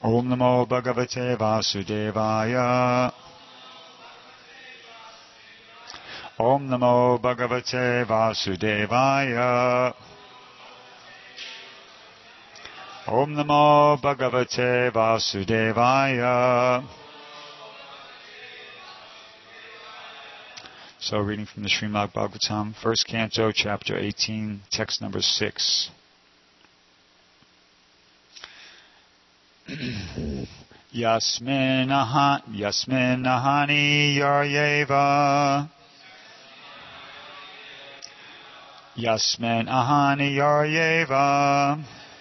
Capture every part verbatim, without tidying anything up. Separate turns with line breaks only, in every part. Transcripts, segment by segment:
Om Namo Bhagavate Vasudevaya. Om Namo Bhagavate Vasudevaya. Om Namo Bhagavate Vasudevaya. So, reading from the Srimad Bhagavatam, first canto, chapter eighteen, text number six. Yasmin aha, Yasmin ahani yaryeva. Yasmin ahani yaryeva.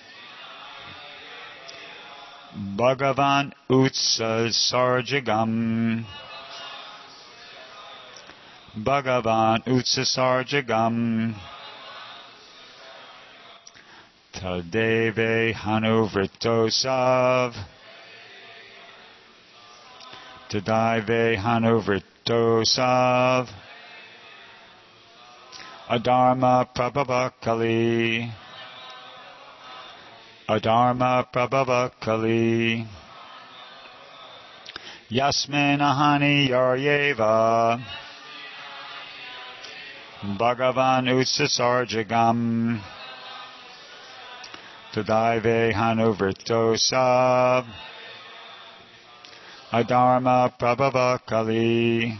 Bhagavan utsa sarjagam. Bhagavan utsa sarjagam. Tadeve hanuvritosav. Tadeve hanuvritosav. Adharma prabhavakali. Adharma prabhavakali. Yasmin ahani yaryeva. Bhagavan utsa sarjagam. Tadaive hanuvritosav. Adharma prabhavakali.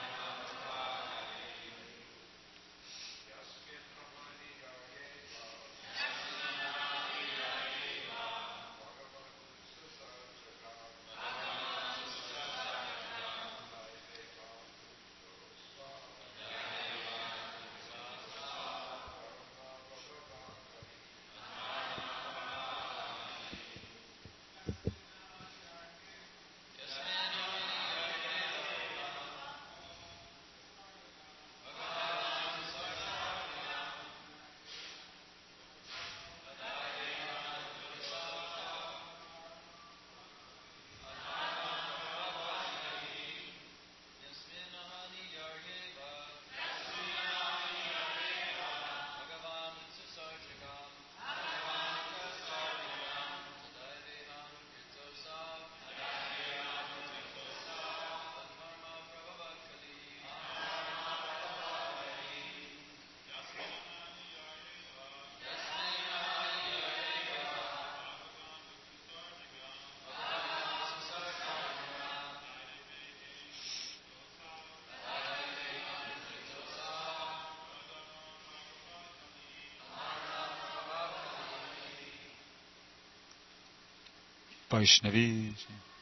Vaishnavi.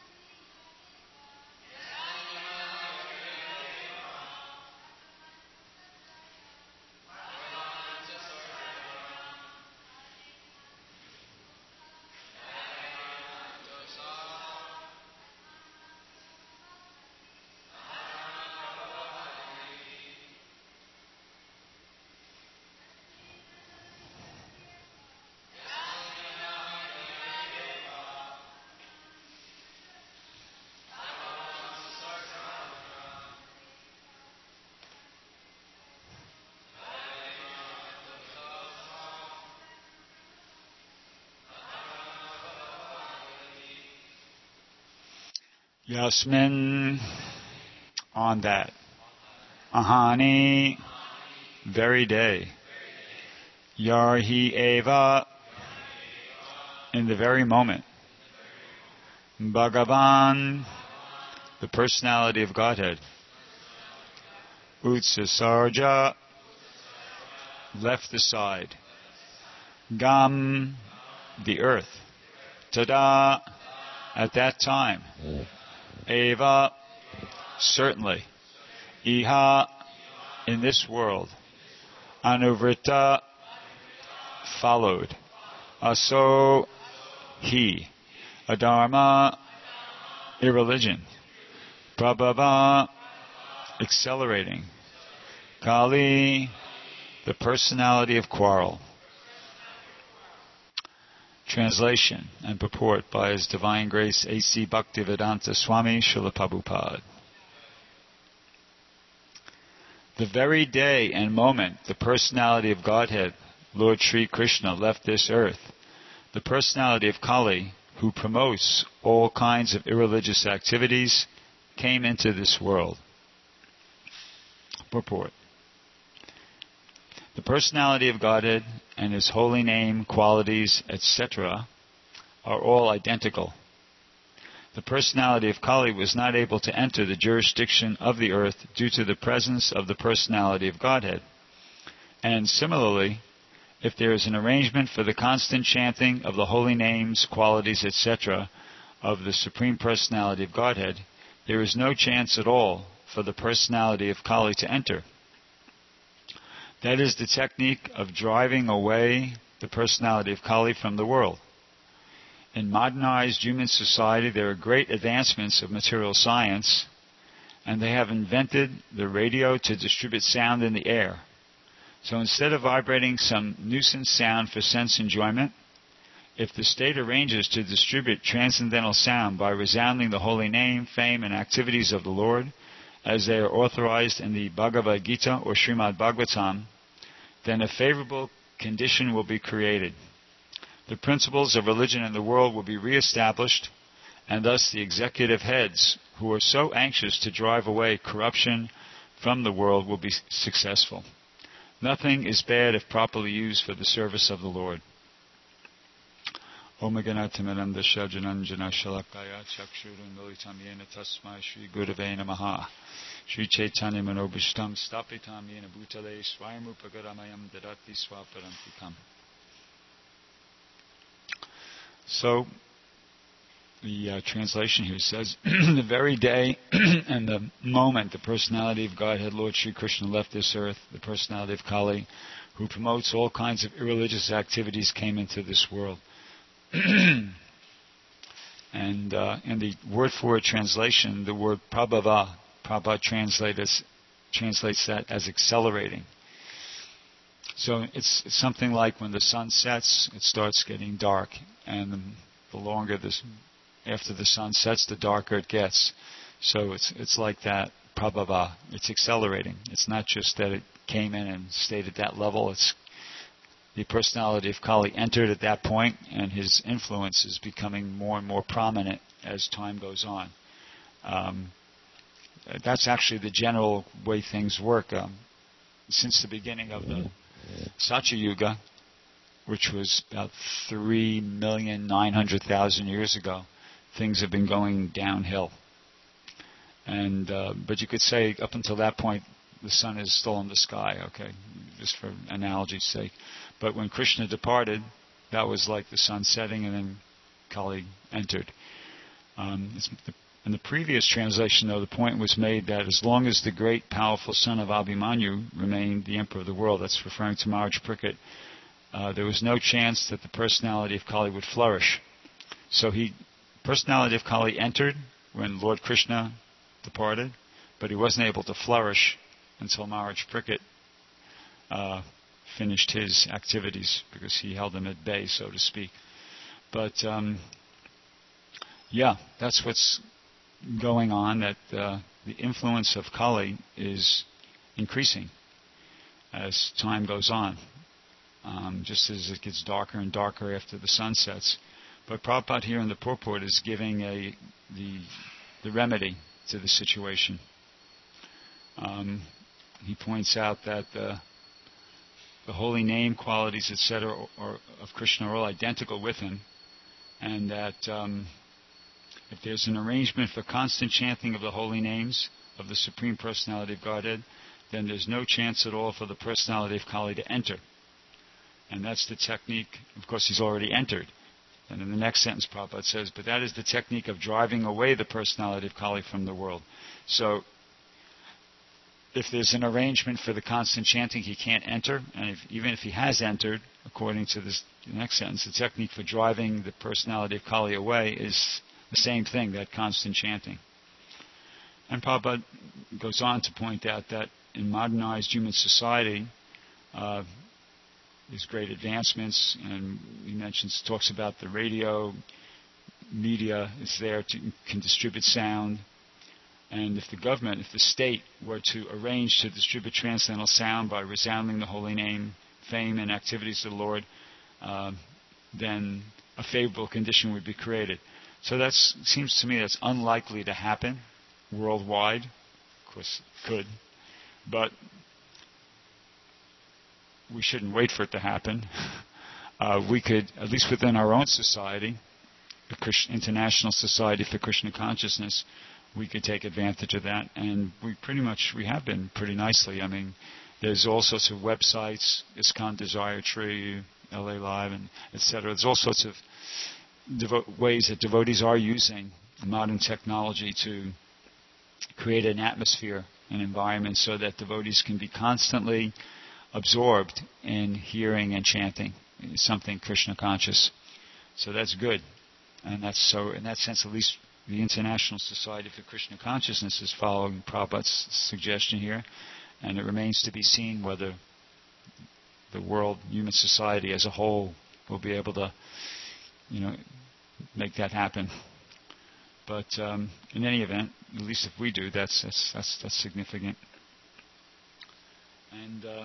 Yasmin, on that. Ahani, very day. Yarhi eva, in the very moment. Bhagavan, the personality of Godhead. Utsasarja, left the side. Gam, the earth. Tada, at that time. Eva, certainly. Iha, in this world. Anuvrita, followed. Aso, he. Adharma, irreligion. Prabhava, accelerating. Kali, the personality of quarrel. Translation and purport by His Divine Grace A C Bhaktivedanta Swami Srila Prabhupada. The very day and moment the personality of Godhead, Lord Sri Krishna, left this earth, the personality of Kali, who promotes all kinds of irreligious activities, came into this world. Purport. The personality of Godhead and His holy name, qualities, et cetera are all identical. The personality of Kali was not able to enter the jurisdiction of the earth due to the presence of the personality of Godhead. And similarly, if there is an arrangement for the constant chanting of the holy names, qualities, et cetera of the Supreme Personality of Godhead, there is no chance at all for the personality of Kali to enter. That is the technique of driving away the personality of Kali from the world. In modernized human society, there are great advancements of material science, and they have invented the radio to distribute sound in the air. So instead of vibrating some nuisance sound for sense enjoyment, if the state arranges to distribute transcendental sound by resounding the holy name, fame, and activities of the Lord, as they are authorized in the Bhagavad Gita or Srimad Bhagavatam, then a favorable condition will be created. The principles of religion in the world will be reestablished, and thus the executive heads who are so anxious to drive away corruption from the world will be successful. Nothing is bad if properly used for the service of the Lord. Om Ganatamaram Dashajananjana Shalakaya Chakshurun Militam Yena Tasmai Shri Gurave Namaha Shri Chaitanya Manobishtam Stapitam Yena Bhutale Swayamupagaramayam Dadati Swaparantikam. So, the uh, translation here says, the very day and the moment the personality of Godhead, Lord Sri Krishna, left this earth, the personality of Kali, who promotes all kinds of irreligious activities, came into this world. And uh, in the word-for-word translation, the word prabhava, Prabhupada translates, translates that as accelerating. So it's, it's something like when the sun sets, it starts getting dark, and the, the longer this, after the sun sets, the darker it gets. So it's it's like that, prabhava. It's accelerating. It's not just that it came in and stayed at that level. It's the personality of Kali entered at that point, and his influence is becoming more and more prominent as time goes on. Um, that's actually the general way things work. Um, since the beginning of the Satya Yuga, which was about three million nine hundred thousand years ago, things have been going downhill. And uh, but you could say up until that point, the sun is still in the sky, okay, just for analogy's sake. But when Krishna departed, that was like the sun setting, and then Kali entered. Um, it's the, in the previous translation, though, the point was made that as long as the great, powerful son of Abhimanyu remained the emperor of the world, that's referring to Maharaj Parikshit, uh, there was no chance that the personality of Kali would flourish. So he, personality of Kali entered when Lord Krishna departed, but he wasn't able to flourish until Maharaj Parikshit uh, finished his activities, because he held them at bay, so to speak. But um, yeah, that's what's going on, that uh, the influence of Kali is increasing as time goes on, um, just as it gets darker and darker after the sun sets. But Prabhupada here in the purport is giving a the the remedy to the situation. Um, he points out that the, the holy name, qualities, et cetera, of Krishna are all identical with him, and that um, if there's an arrangement for constant chanting of the holy names of the Supreme Personality of Godhead, then there's no chance at all for the personality of Kali to enter. And that's the technique. Of course, he's already entered. And in the next sentence, Prabhupada says, but that is the technique of driving away the personality of Kali from the world. So, if there's an arrangement for the constant chanting, he can't enter. And if, even if he has entered, according to this the next sentence, the technique for driving the personality of Kali away is the same thing, that constant chanting. And Prabhupada goes on to point out that in modernized human society, uh, there's great advancements, and he mentions, talks about the radio, media is there to can distribute sound. And if the government, if the state were to arrange to distribute transcendental sound by resounding the holy name, fame, and activities of the Lord, uh, then a favorable condition would be created. So that seems to me that's unlikely to happen worldwide. Of course, it could, but we shouldn't wait for it to happen. Uh, we could, at least within our own society, the Krishna, International Society for Krishna Consciousness, we could take advantage of that, and we pretty much, we have been pretty nicely. I mean, there's all sorts of websites, ISKCON Desire Tree, L A Live, and et cetera. There's all sorts of devo- ways that devotees are using modern technology to create an atmosphere, an environment, so that devotees can be constantly absorbed in hearing and chanting something Krishna conscious. So that's good. And that's so, in that sense, at least the International Society for Krishna Consciousness is following Prabhupada's suggestion here. And it remains to be seen whether the world, human society as a whole, will be able to, you know, make that happen. But um, in any event, at least if we do, that's that's that's, that's significant. And uh,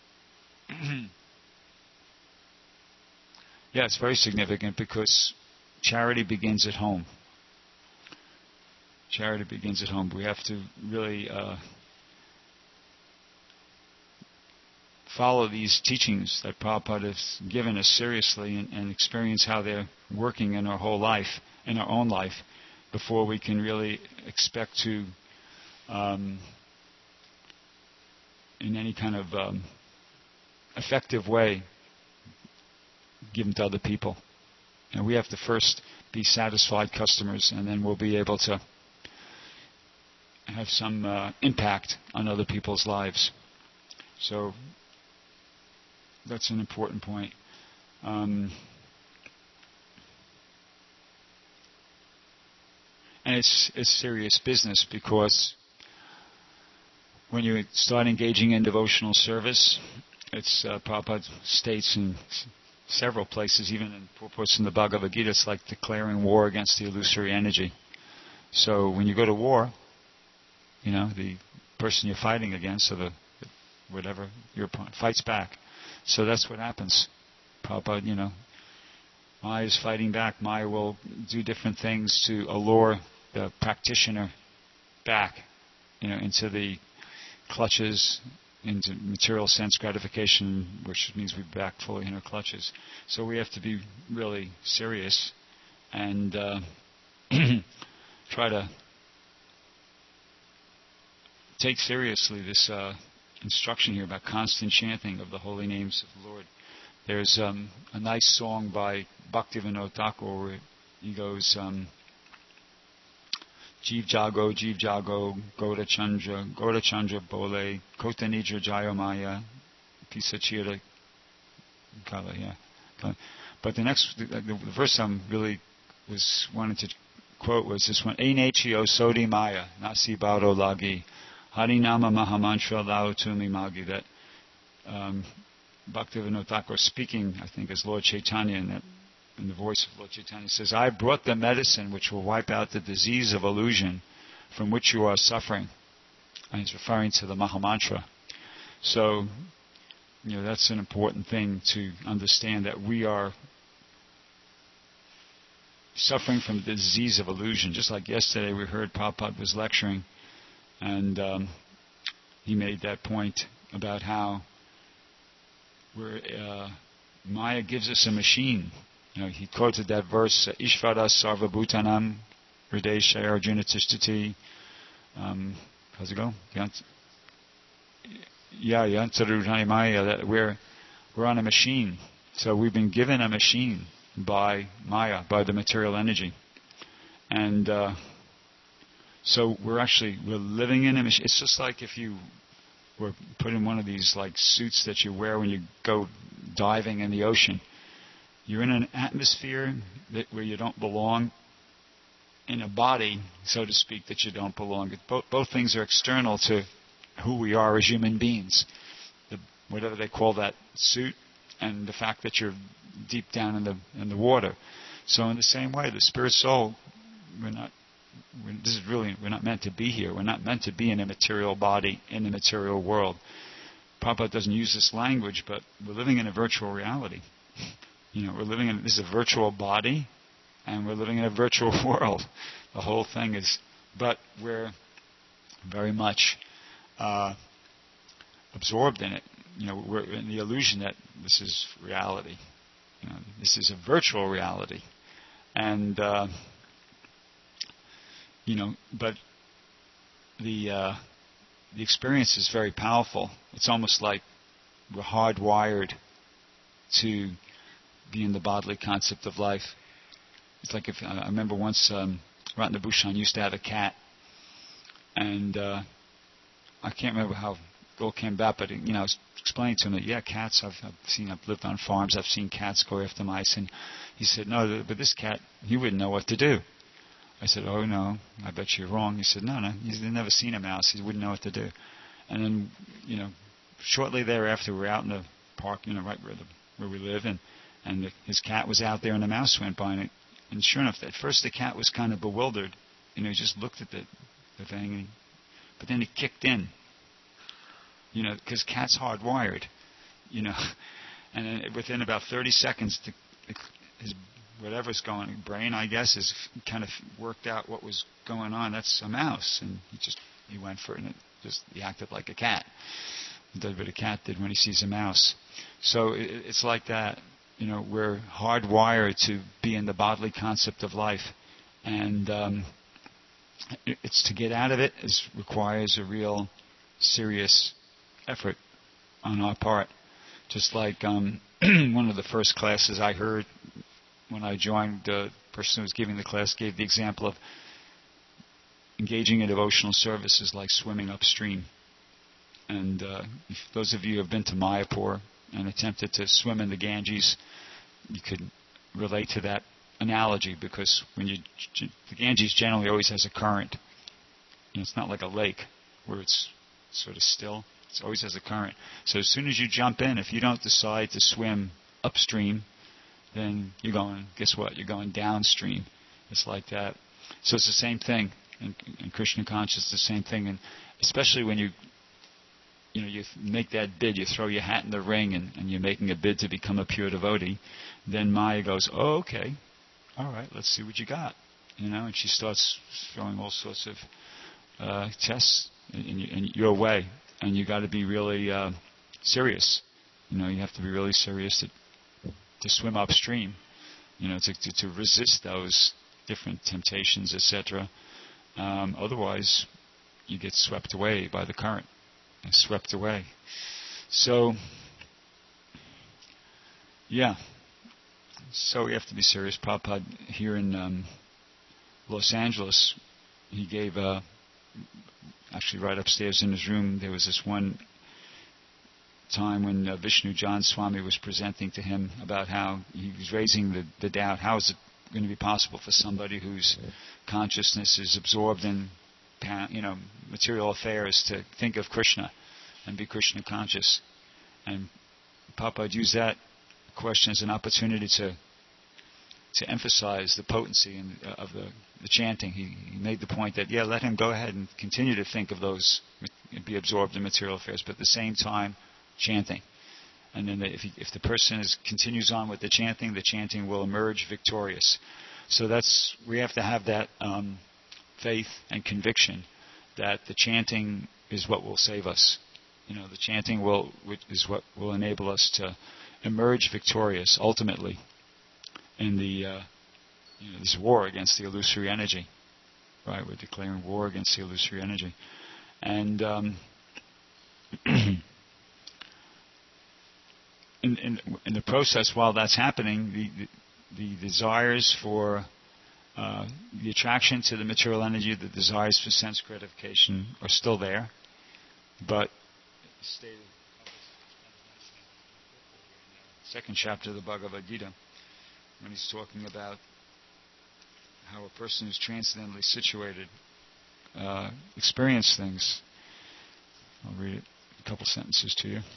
yeah, it's very significant because charity begins at home. Charity begins at home. We have to really uh, follow these teachings that Prabhupada has given us seriously and, and experience how they're working in our whole life, in our own life, before we can really expect to, um, in any kind of um, effective way, give them to other people. And we have to first be satisfied customers, and then we'll be able to have some uh, impact on other people's lives. So that's an important point. Um, and it's, it's serious business, because when you start engaging in devotional service, it's uh, Prabhupada states in s- several places, even in purports in the Bhagavad Gita, it's like declaring war against the illusory energy. So when you go to war, you know, the person you're fighting against, or the whatever your opponent, fights back. So that's what happens. Prabhupada, you know, Maya is fighting back. Maya will do different things to allure the practitioner back, you know, into the clutches, into material sense gratification, which means we're back fully in our clutches. So we have to be really serious and uh, try to take seriously this uh, instruction here about constant chanting of the holy names of the Lord. There's um, a nice song by Bhaktivinoda Thakur where he goes, um, Jeev Jago, Jeev Jago, Goda Chandra, Goda Chandra Bole, Kota Nidra Jayamaya, Pisachira Kala, yeah. But the next, the, the verse I'm really was wanted to quote was this one, Einechio Sodi Maya, Nasi Bado Lagi, Harinama Mahamantra Lao Tumi Magi, that um, Bhaktivinoda Thakur speaking, I think, as Lord Chaitanya, in, that, in the voice of Lord Chaitanya, says, I brought the medicine which will wipe out the disease of illusion from which you are suffering. And he's referring to the Mahamantra. So, you know, that's an important thing to understand, that we are suffering from the disease of illusion. Just like yesterday we heard Prabhupada was lecturing, and um, he made that point about how we're, uh, Maya gives us a machine. You know, he quoted that verse, Ishvara Sarva Bhutanam Hriday Shaya Arjuna Tishtati. Um, how's it go? Yeah, Yantarudhani Maya, that we're, we're on a machine. So we've been given a machine by Maya, by the material energy. And uh, so we're actually, we're living in a machine. It's just like if you were put in one of these like suits that you wear when you go diving in the ocean. You're in an atmosphere that, where you don't belong, in a body, so to speak, that you don't belong. Both, both things are external to who we are as human beings. The, whatever they call that suit, and the fact that you're deep down in the in the water. So in the same way, the spirit soul, we're not. We're, this is really we're not meant to be here. We're not meant to be in a material body in the material world. Prabhupada doesn't use this language, but we're living in a virtual reality. You know, we're living in, this is a virtual body, and we're living in a virtual world. The whole thing is, but we're very much uh, absorbed in it. You know, we're in the illusion that this is reality. You know, this is a virtual reality, and uh, you know, but the uh, the experience is very powerful. It's almost like we're hardwired to be in the bodily concept of life. It's like if I remember once um, Ratna Bhushan used to have a cat, and uh, I can't remember how it all came about, but you know, I was explaining to him that yeah, cats I've, I've seen, I've lived on farms, I've seen cats go after mice, and he said no, but this cat, he wouldn't know what to do. I said, oh no, I bet you're wrong. He said, no, no, he's never seen a mouse, he wouldn't know what to do. And then, you know, shortly thereafter, we were out in the park, you know, right where the, where we live, and and the, his cat was out there, and the mouse went by, and, it, and sure enough, at first the cat was kind of bewildered, you know, he just looked at the the thing, and he, but then he kicked in, you know, because cat's hardwired, you know, and then within about thirty seconds, the, his whatever's going on, brain, I guess, is kind of worked out what was going on. That's a mouse, and he just he went for it, and it just he acted like a cat. He did what a cat did when he sees a mouse. So it, it's like that. You know, we're hardwired to be in the bodily concept of life, and um, it, it's to get out of it is requires a real serious effort on our part. Just like um, one of the first classes I heard when I joined, the person who was giving the class gave the example of engaging in devotional services like swimming upstream. And uh, if those of you who have been to Mayapur and attempted to swim in the Ganges, you could relate to that analogy, because when you the Ganges generally always has a current. You know, it's not like a lake where it's sort of still. It always has a current. So as soon as you jump in, if you don't decide to swim upstream, then you're going, guess what? You're going downstream. It's like that. So it's the same thing. In, in Krishna consciousness, the same thing. And especially when you, you know, you make that bid, you throw your hat in the ring, and, and you're making a bid to become a pure devotee, then Maya goes, oh, okay, all right, let's see what you got. You know, and she starts throwing all sorts of uh, tests in, in, in your way. And you got to be really uh, serious. You know, you have to be really serious to to swim upstream, you know, to, to, to resist those different temptations, et cetera. Um, otherwise, you get swept away by the current, and swept away. So, yeah. So we have to be serious. Prabhupada here in um, Los Angeles, he gave, uh, actually right upstairs in his room, there was this one time when uh, Vishnu John Swami was presenting to him about how he was raising the, the doubt, how is it going to be possible for somebody whose consciousness is absorbed in, you know, material affairs to think of Krishna and be Krishna conscious. And Prabhupada used that question as an opportunity to to emphasize the potency in, uh, of the, the chanting. He, he made the point that, yeah, let him go ahead and continue to think of those, be absorbed in material affairs, but at the same time, chanting. And then if, he, if the person is, continues on with the chanting, the chanting will emerge victorious. So that's, we have to have that um, faith and conviction that the chanting is what will save us. You know, the chanting will is what will enable us to emerge victorious ultimately in the uh, you know, this war against the illusory energy. Right, we're declaring war against the illusory energy, and um, In, in, in the process, while that's happening, the, the, the desires for uh, the attraction to the material energy, the desires for sense gratification are still there, but stated second chapter of the Bhagavad Gita, when he's talking about how a person who's transcendently situated uh, experience things. I'll read it, a couple sentences to you.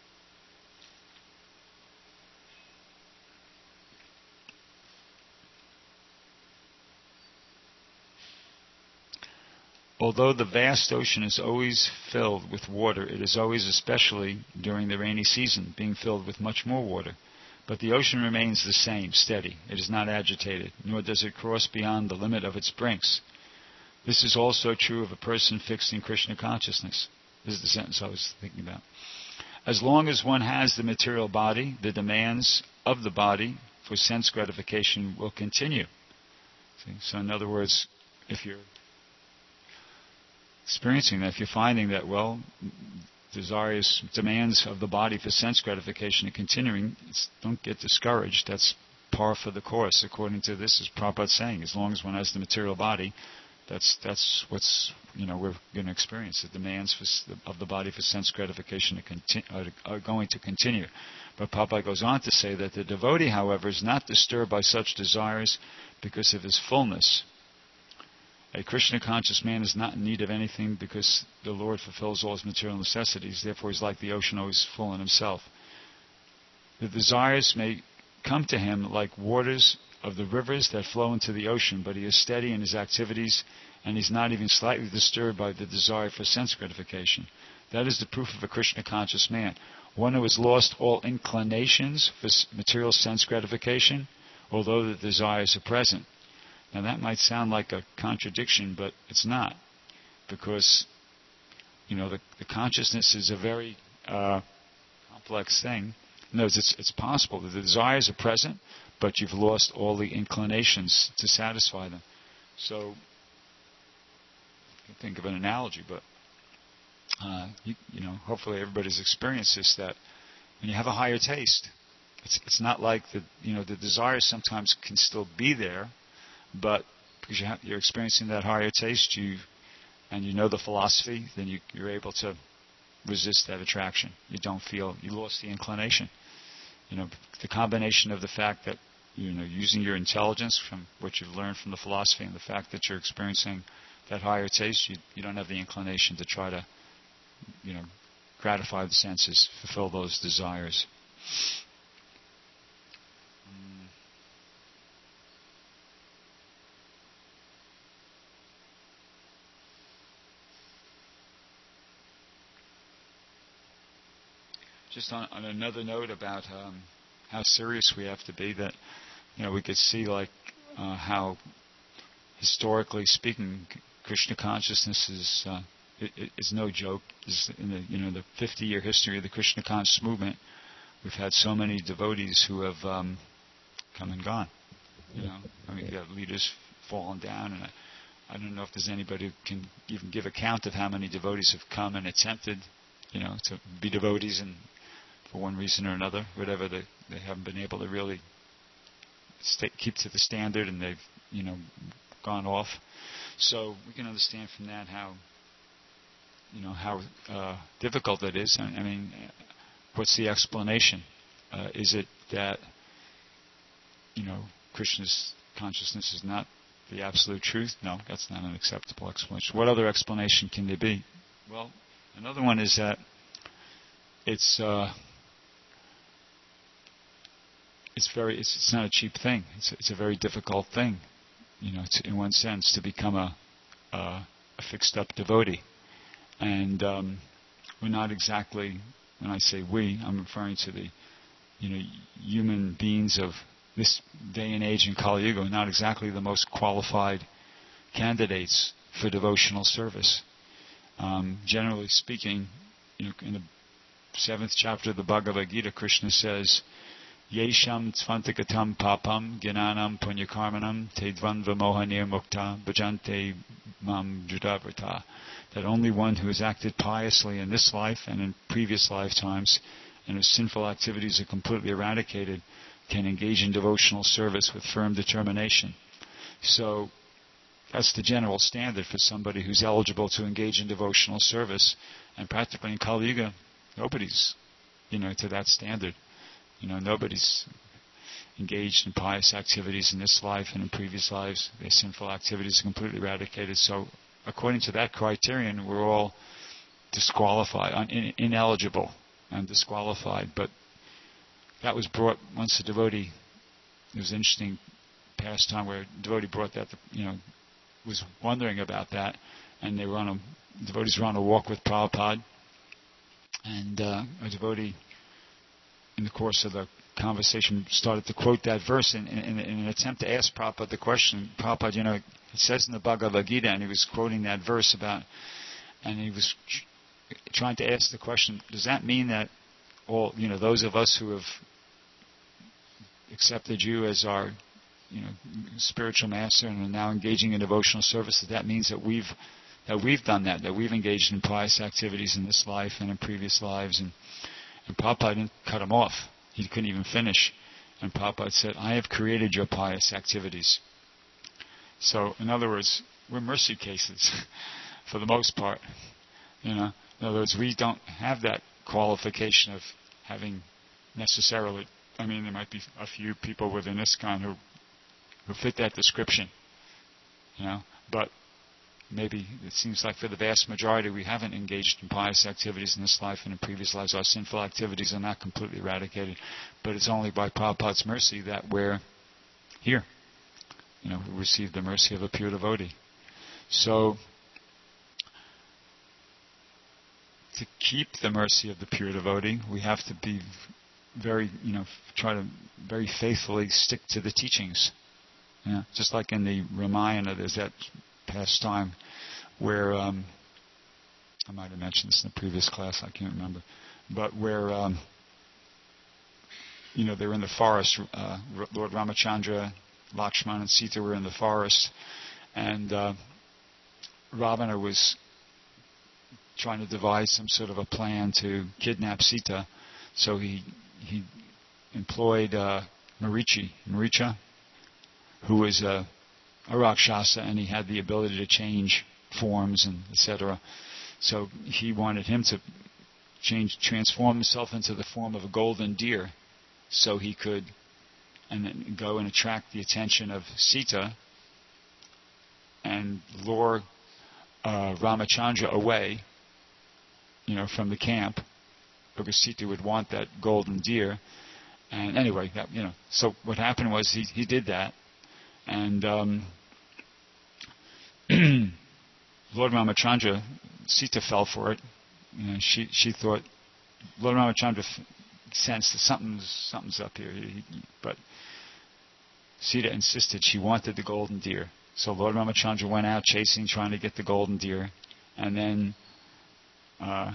Although the vast ocean is always filled with water, it is always, especially during the rainy season, being filled with much more water. But the ocean remains the same, steady. It is not agitated, nor does it cross beyond the limit of its brinks. This is also true of a person fixed in Krishna consciousness. This is the sentence I was thinking about. As long as one has the material body, the demands of the body for sense gratification will continue. See? So in other words, if you're experiencing that, if you're finding that, well, desires, demands of the body for sense gratification are continuing, don't get discouraged. That's par for the course, according to this, as Prabhupada's saying. As long as one has the material body, that's that's what's, you know, we're going to experience. The demands for, of the body for sense gratification are, conti- are, are going to continue. But Prabhupada goes on to say that the devotee, however, is not disturbed by such desires because of his fullness. A Krishna-conscious man is not in need of anything because the Lord fulfills all his material necessities. Therefore, he's like the ocean, always full in himself. The desires may come to him like waters of the rivers that flow into the ocean, but he is steady in his activities, and he's not even slightly disturbed by the desire for sense gratification. That is the proof of a Krishna-conscious man. One who has lost all inclinations for material sense gratification, although the desires are present. Now that might sound like a contradiction, but it's not, because, you know, the, the consciousness is a very uh, complex thing. In other words, it's, it's possible that the desires are present, but you've lost all the inclinations to satisfy them. So, I can think of an analogy, but uh, you, you know, hopefully everybody's experienced this, that when you have a higher taste, it's it's not like the, you know, the desires sometimes can still be there, but because you have, you're experiencing that higher taste, you and you know the philosophy, then you, you're able to resist that attraction. You don't feel you lost the inclination. You know, the combination of the fact that, you know, using your intelligence from what you've learned from the philosophy, and the fact that you're experiencing that higher taste, you, you don't have the inclination to try to, you know, gratify the senses, fulfill those desires. Mm. Just on, on another note about um, how serious we have to be, that, you know, we could see like uh, how, historically speaking, Krishna consciousness is uh, it, it's no joke. It's in the, you know, the fifty-year history of the Krishna conscious movement, we've had so many devotees who have um, come and gone. You know, I mean, you have leaders fallen down, and I, I don't know if there's anybody who can even give account of how many devotees have come and attempted, you know, to be devotees, and for one reason or another, whatever, they, they haven't been able to really stay, keep to the standard, and they've, you know, gone off. So we can understand from that how, you know, how uh, difficult it is. I, I mean, what's the explanation? Uh, is it that, you know, Krishna's consciousness is not the absolute truth? No, that's not an acceptable explanation. What other explanation can there be? Well, another one is that it's uh, it's very it's, it's not a cheap thing. It's it's a very difficult thing, you know, to, in one sense, to become a a, a fixed up devotee. And um, we're not exactly, when I say we, I'm referring to the, you know, human beings of this day and age in Kali Yuga, are not exactly the most qualified candidates for devotional service. Um, generally speaking, you know, in the seventh chapter of the Bhagavad Gita, Krishna says, Yesham tvantagatam papam gnanam punyakarmanam te dvandva mohanir mukta bhajante mam judavrata. That only one who has acted piously in this life and in previous lifetimes, and whose sinful activities are completely eradicated, can engage in devotional service with firm determination. So that's the general standard for somebody who's eligible to engage in devotional service. And practically in Kali Yuga, nobody's, you know, to that standard. You know, nobody's engaged in pious activities in this life and in previous lives. Their sinful activities are completely eradicated. So according to that criterion, we're all disqualified, un- in- ineligible and disqualified. But that was brought, once a devotee, it was an interesting pastime where a devotee brought that, you know, was wondering about that, and they were on a, devotees were on a walk with Prabhupada, and uh, a devotee, in the course of the conversation started to quote that verse in, in, in an attempt to ask Prabhupada the question. Prabhupada, you know, it says in the Bhagavad Gita, and he was quoting that verse about, and he was tr- trying to ask the question, does that mean that all, you know, those of us who have accepted you as our, you know, spiritual master and are now engaging in devotional service, that that means that we've that we've done that, that we've engaged in pious activities in this life and in previous lives. And, and Prabhupada didn't cut him off. He couldn't even finish. And Prabhupada said, I have created your pious activities. So, in other words, we're mercy cases for the most part. You know, in other words, we don't have that qualification of having necessarily, I mean, there might be a few people within ISKCON who, who fit that description, you know, but maybe it seems like for the vast majority we haven't engaged in pious activities in this life and in previous lives. Our sinful activities are not completely eradicated, but it's only by Prabhupada's mercy that we're here. You know, we receive the mercy of a pure devotee. So, to keep the mercy of the pure devotee, we have to be very, you know, try to very faithfully stick to the teachings. You know, just like in the Ramayana, there's that pastime where, um, I might have mentioned this in the previous class, I can't remember, but where, um, you know, they were in the forest, uh, Lord Ramachandra, Lakshmana and Sita were in the forest, and uh, Ravana was trying to devise some sort of a plan to kidnap Sita, so he he employed uh, Marichi, Maricha, who was a, a Rakshasa, and he had the ability to change forms and et cetera. So he wanted him to change, transform himself into the form of a golden deer, so he could and then go and attract the attention of Sita and lure uh, Ramachandra away, you know, from the camp, because Sita would want that golden deer. And anyway, that, you know, so what happened was he he did that, and um, Lord Ramachandra, Sita fell for it. You know, she she thought Lord Ramachandra f- sensed that something's something's up here, he, he, but Sita insisted she wanted the golden deer. So Lord Ramachandra went out chasing, trying to get the golden deer, and then uh,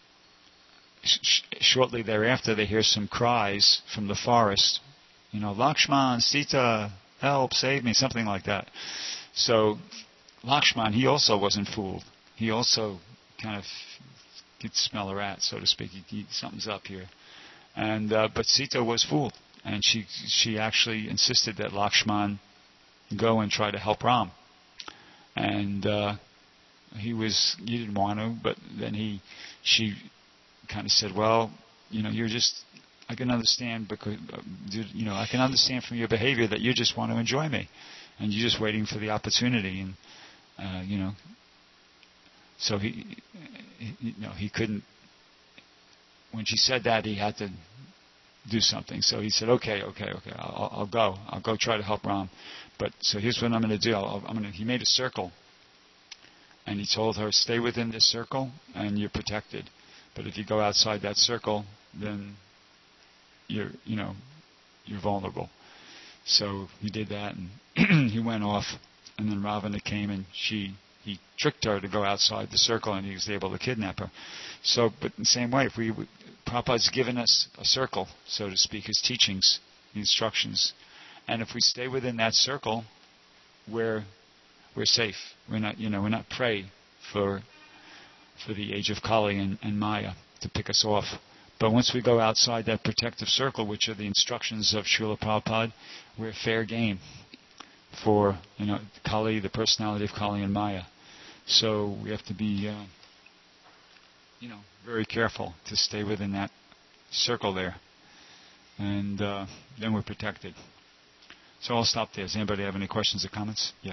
sh- shortly thereafter, they hear some cries from the forest. You know, Lakshman, Sita, help, save me, something like that. So Lakshman, he also wasn't fooled. He also kind of could smell a rat, so to speak. He, he, something's up here. And uh, but Sita was fooled, and she she actually insisted that Lakshman go and try to help Ram. And uh, he was he didn't want to, but then he she kind of said, well, you know, you're just I can understand because uh, you know I can understand from your behavior that you just want to enjoy me, and you're just waiting for the opportunity, and uh, you know. So he, he you know he couldn't. When she said that, he had to do something. So he said, okay, okay, okay, I'll, I'll go. I'll go try to help Ram. But so here's what I'm going to do. I'll, I'm going to, he made a circle. And he told her, stay within this circle and you're protected. But if you go outside that circle, then you're, you know, you're vulnerable. So he did that, and he went off. And then Ravana came, and she he tricked her to go outside the circle, and he was able to kidnap her. So, but in the same way, if we, Prabhupada's given us a circle, so to speak, his teachings, the instructions, and if we stay within that circle, we're we're safe. We're not, you know, we're not prey for for the age of Kali and, and Maya to pick us off. But once we go outside that protective circle, which are the instructions of Srila Prabhupada, we're fair game for, you know, Kali, the personality of Kali and Maya. So we have to be, uh, you know, very careful to stay within that circle there. And uh, then we're protected. So I'll stop there. Does anybody have any questions or comments? Yeah.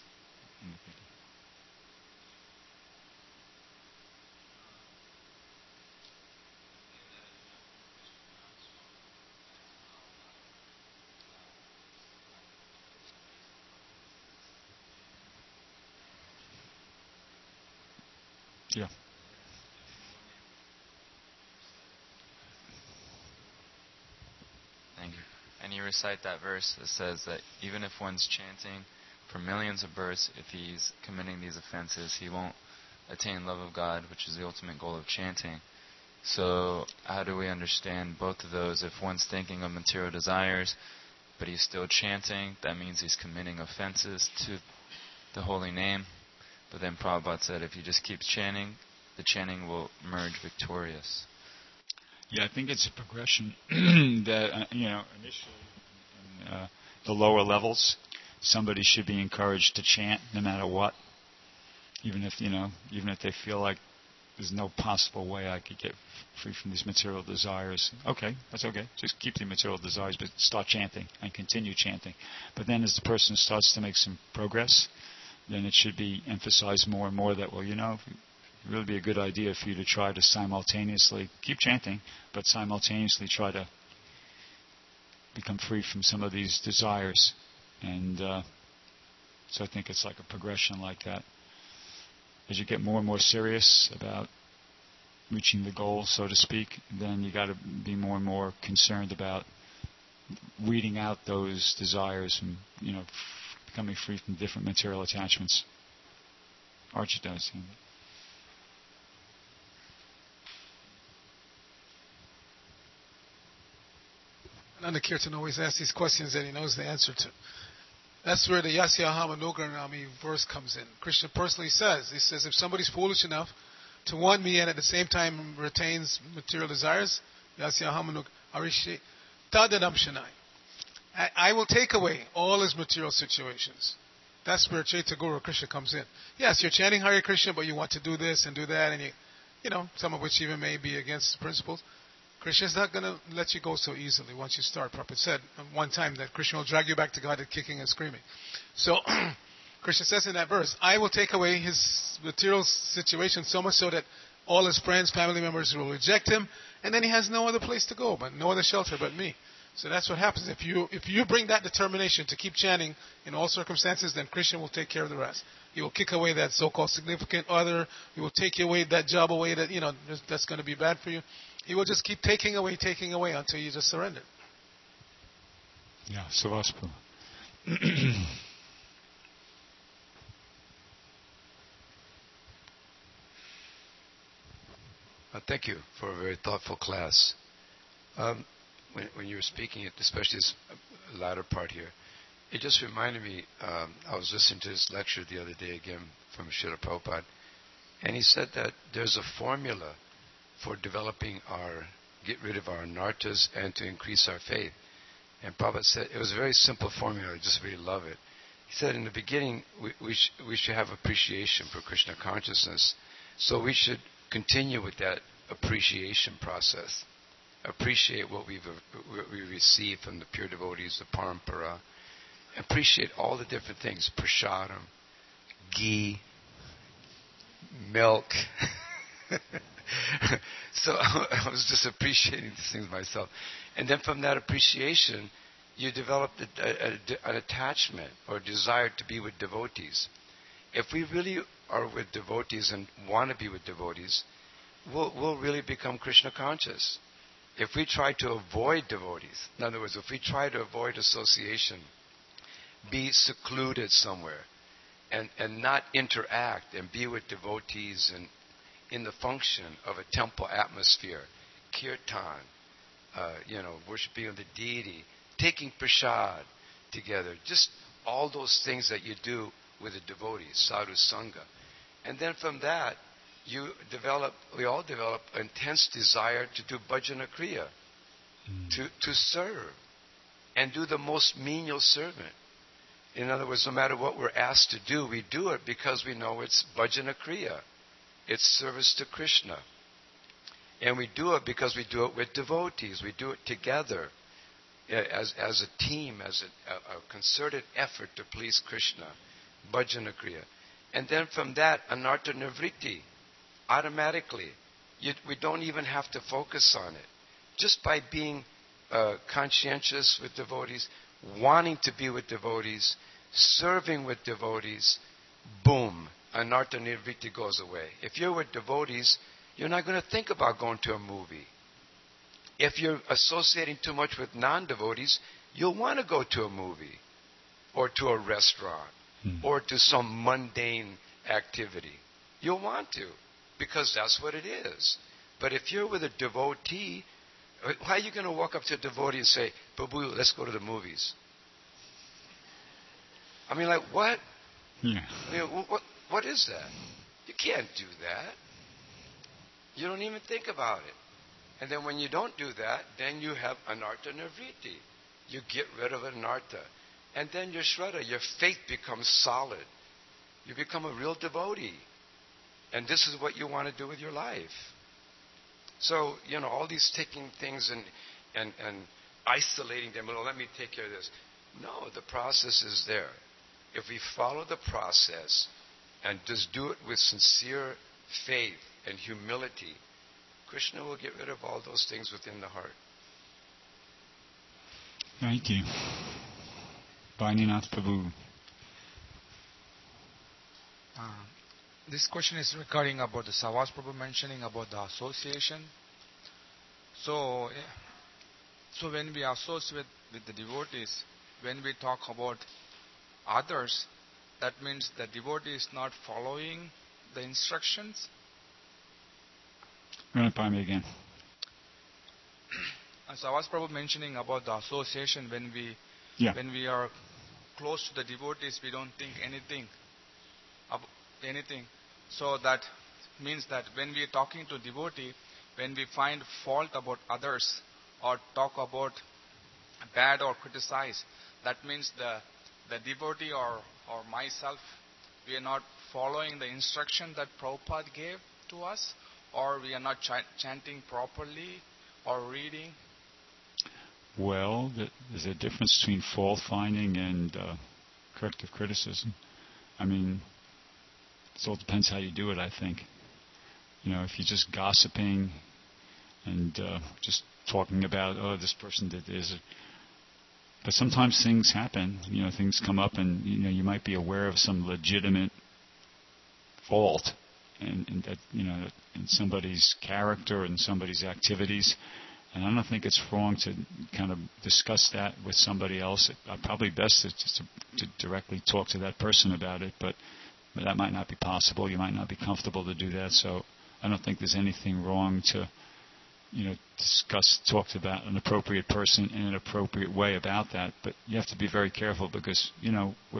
Yeah.
Thank recite that verse that says that even if one's chanting for millions of births, if he's committing these offenses, he won't attain love of God, which is the ultimate goal of chanting. So how do we understand both of those? If one's thinking of material desires, but he's still chanting, that means he's committing offenses to the holy name. But then Prabhupada said if he just keeps chanting, the chanting will emerge victorious.
Yeah, I think it's a progression that, uh, you know, initially in uh, the lower levels, somebody should be encouraged to chant no matter what. Even if, you know, even if they feel like there's no possible way I could get f- free from these material desires. Okay, that's okay. Just keep the material desires, but start chanting and continue chanting. But then as the person starts to make some progress, then it should be emphasized more and more that, well, you know, it would really be a good idea for you to try to simultaneously keep chanting, but simultaneously try to become free from some of these desires. And uh, so I think it's like a progression like that. As you get more and more serious about reaching the goal, so to speak, then you got to be more and more concerned about weeding out those desires and, you know, f- becoming free from different material attachments. Archie does.
Ananda Kirtan always asks these questions that he knows the answer to. That's where the Yasyahama Nogaranami verse comes in. Krishna personally says, he says, if somebody's foolish enough to want me and at the same time retains material desires, Yasyahama Nogaranami, Tadadam Shanai. I will take away all his material situations. That's where Chaitanya Guru Krishna comes in. Yes, you're chanting Hare Krishna, but you want to do this and do that, and you, you know, some of which even may be against the principles. Krishna's not going to let you go so easily once you start. Prabhupada said one time that Krishna will drag you back to God kicking and screaming. So Krishna says in that verse, I will take away his material situation so much so that all his friends, family members will reject him, and then he has no other place to go, but no other shelter but me. So that's what happens. If you if you bring that determination to keep chanting in all circumstances, then Krishna will take care of the rest. He will kick away that so-called significant other. He will take away that job away that, you know, that's going to be bad for you. He will just keep taking away, taking away until you just surrender.
Yeah, Savaspa.
uh, thank you for a very thoughtful class. Um, when, when you were speaking, especially this latter part here, it just reminded me, um, I was listening to this lecture the other day again from Srila Prabhupada, and he said that there's a formula for developing our, get rid of our anarthas and to increase our faith. And Prabhupada said, it was a very simple formula, I just really love it. He said in the beginning, we, we, sh- we should have appreciation for Krishna consciousness. So we should continue with that appreciation process. Appreciate what we've what we receive from the pure devotees, the parampara. Appreciate all the different things, prasadam, ghee, milk. So I was just appreciating these things myself. And then from that appreciation, you develop a, a, a, an attachment or desire to be with devotees. If we really are with devotees and want to be with devotees, we'll, we'll really become Krishna conscious. If we try to avoid devotees, in other words, if we try to avoid association, be secluded somewhere, and, and not interact and be with devotees and in the function of a temple atmosphere, kirtan, uh, you know, worshiping of the deity, taking prasad together, just all those things that you do with the devotees, sadhu sangha. And then from that, you develop, we all develop an intense desire to do bhajana kriya, mm. to, to serve, and do the most menial servant. In other words, no matter what we're asked to do, we do it because we know it's bhajana kriya. It's service to Krishna. And we do it because we do it with devotees. We do it together as, as a team, as a, a concerted effort to please Krishna. Bhajana kriya. And then from that, anartha nivritti. Automatically. You, we don't even have to focus on it. Just by being uh, conscientious with devotees, wanting to be with devotees, serving with devotees, boom, anartha nivritti goes away. If you're with devotees, you're not going to think about going to a movie. If you're associating too much with non-devotees, you'll want to go to a movie or to a restaurant
mm.
or to some mundane activity. You'll want to, because that's what it is. But if you're with a devotee, how are you going to walk up to a devotee and say, Prabhu, let's go to the movies? I mean, like, what?
Yeah.
I mean, what, what is that? You can't do that. You don't even think about it. And then when you don't do that, then you have anartha nivritti. You get rid of anartha. And then your shraddha, your faith becomes solid. You become a real devotee. And this is what you want to do with your life. So, you know, all these taking things and, and, and isolating them, well, let me take care of this. No, the process is there. If we follow the process and just do it with sincere faith and humility, Krishna will get rid of all those things within the heart.
Thank you. Vaininath Prabhu.
Uh, this question is regarding about the Savas Prabhu mentioning about the association. So, eh, so when we associate with the devotees, when we talk about others, that means the devotee is not following the instructions.
Run it by me again.
As I was probably mentioning about the association, when we
Yeah.
when we are close to the devotees, we don't think anything about anything. So that means that when we are talking to devotee, when we find fault about others or talk about bad or criticize, that means the the devotee or or myself, we are not following the instruction that Prabhupada gave to us, or we are not ch- chanting properly or reading.
Well, there's a difference between fault finding and uh, corrective criticism. I mean, it all depends how you do it, I think. You know, if you're just gossiping and uh, just talking about, oh, this person did this. But sometimes things happen, you know, things come up and, you know, you might be aware of some legitimate fault in, in that, you know, in somebody's character and somebody's activities. And I don't think it's wrong to kind of discuss that with somebody else. It, uh, probably best is just to, to directly talk to that person about it, but, but that might not be possible. You might not be comfortable to do that. So I don't think there's anything wrong to, you know, discuss, talk to about an appropriate person in an appropriate way about that. But you have to be very careful because, you know, we're,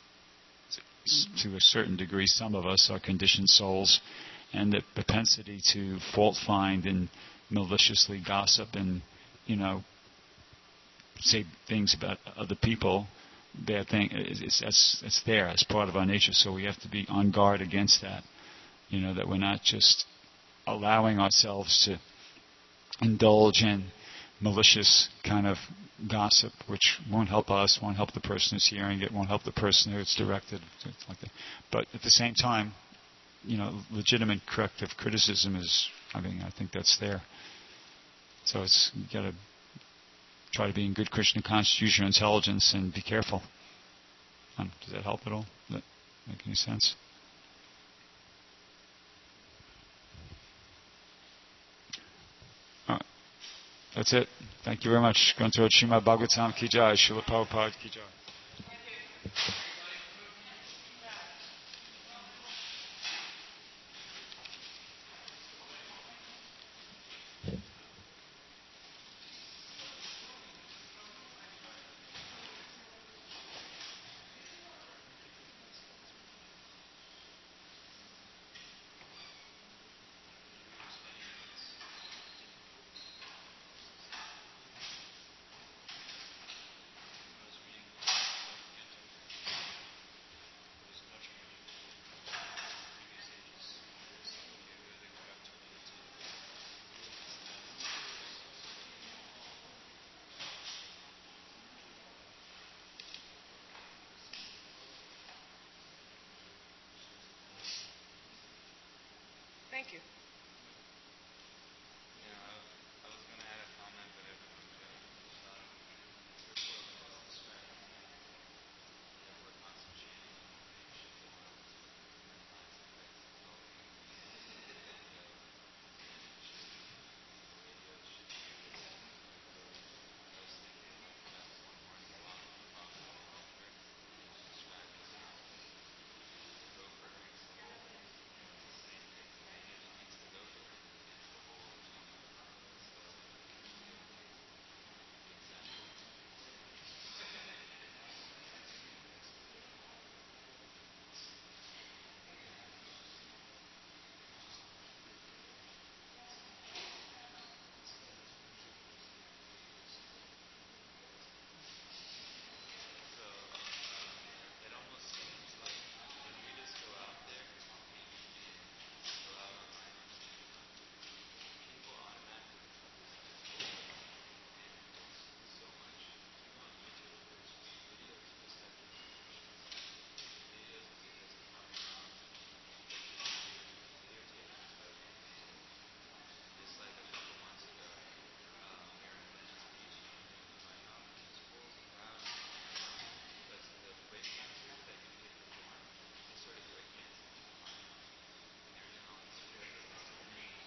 to a certain degree, some of us are conditioned souls, and the propensity to fault find and maliciously gossip and, you know, say things about other people, bad thing, it's, it's, it's there as part of our nature. So we have to be on guard against that. You know, that we're not just allowing ourselves to indulge in malicious kind of gossip, which won't help us, won't help the person who's hearing it, won't help the person who it's directed, like that. But at the same time, you know, legitimate corrective criticism is, I mean, I think that's there. So it's, you got to try to be in good Krishna conscious, use your intelligence, and be careful. Um, does that help at all? Does that make any sense? All right. That's it. Thank you very much. Granthod Srimad Bhagavatam Ki Jai, Srila Prabhupada Ki Jai.
Thank you.